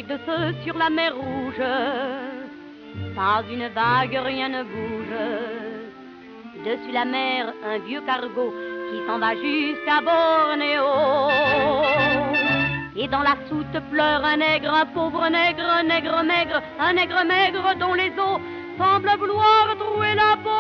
de ceux sur la mer rouge. Pas une vague, rien ne bouge. Dessus la mer, un vieux cargo qui s'en va jusqu'à Bornéo. Et dans la soute pleure un nègre, un pauvre nègre, un nègre maigre, un nègre maigre dont les os semblent vouloir trouer la peau.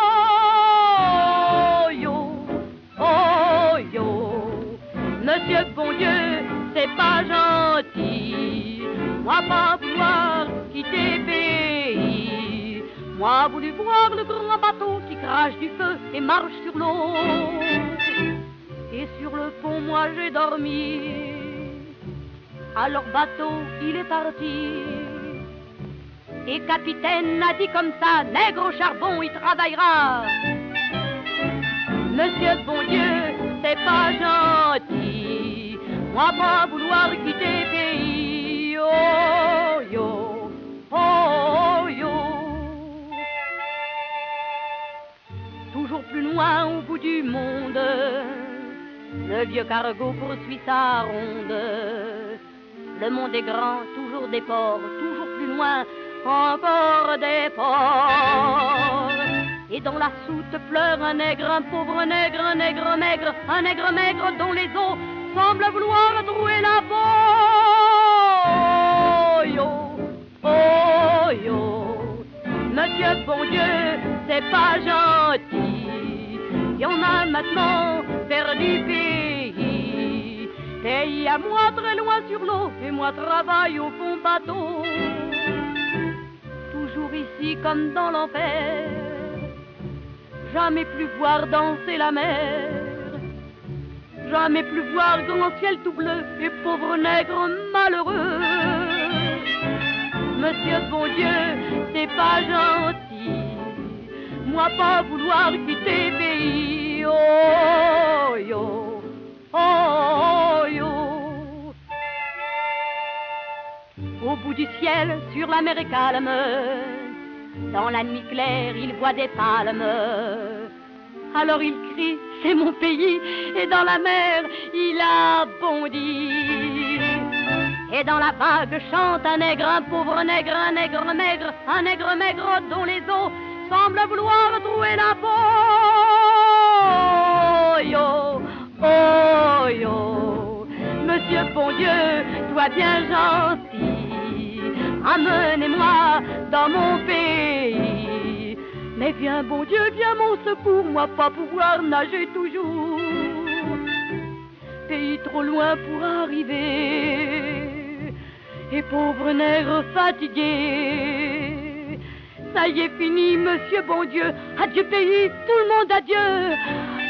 Oh yo, oh yo, monsieur bon Dieu, c'est pas gentil. Moi pas vouloir quitter pays. Moi voulu voir le grand bateau qui crache du feu et marche sur l'eau. Et sur le pont moi j'ai dormi. Alors bateau il est parti. Et capitaine a dit comme ça, nègre au charbon il travaillera. Monsieur bon Dieu, c'est pas gentil. Moi pas vouloir quitter pays. Oh yo, oh yo. Toujours plus loin au bout du monde, le vieux cargo poursuit sa ronde. Le monde est grand, toujours des ports, toujours plus loin, encore des ports. Et dans la soute pleure un nègre, un pauvre nègre, un nègre maigre, un nègre maigre dont les os semblent vouloir trouer la peau. Oh yo, oh yo, monsieur bon Dieu, c'est pas gentil. Y en a maintenant perdu pays. Pays à moi très loin sur l'eau, et moi travaille au fond bateau. Toujours ici comme dans l'enfer, jamais plus voir danser la mer. Jamais plus voir grand ciel tout bleu et pauvre nègre malheureux. Monsieur bon Dieu, c'est pas gentil. Moi pas vouloir quitter pays. Oh yo, oh yo. Au bout du ciel, sur la mer est calme. Dans la nuit claire, il voit des palmes. Alors il crie, c'est mon pays. Et dans la mer, il a bondi. Et dans la vague chante un nègre, un pauvre nègre, un nègre maigre, un nègre maigre dont les os semblent vouloir trouer la peau. Oh yo, oh yo, monsieur bon Dieu, toi bien gentil, amenez-moi dans mon pays. Mais viens bon Dieu, viens mon secours, moi pas pouvoir nager toujours. Pays trop loin pour arriver, et pauvre nègre fatigué. Ça y est fini, monsieur bon Dieu, adieu pays, tout le monde adieu.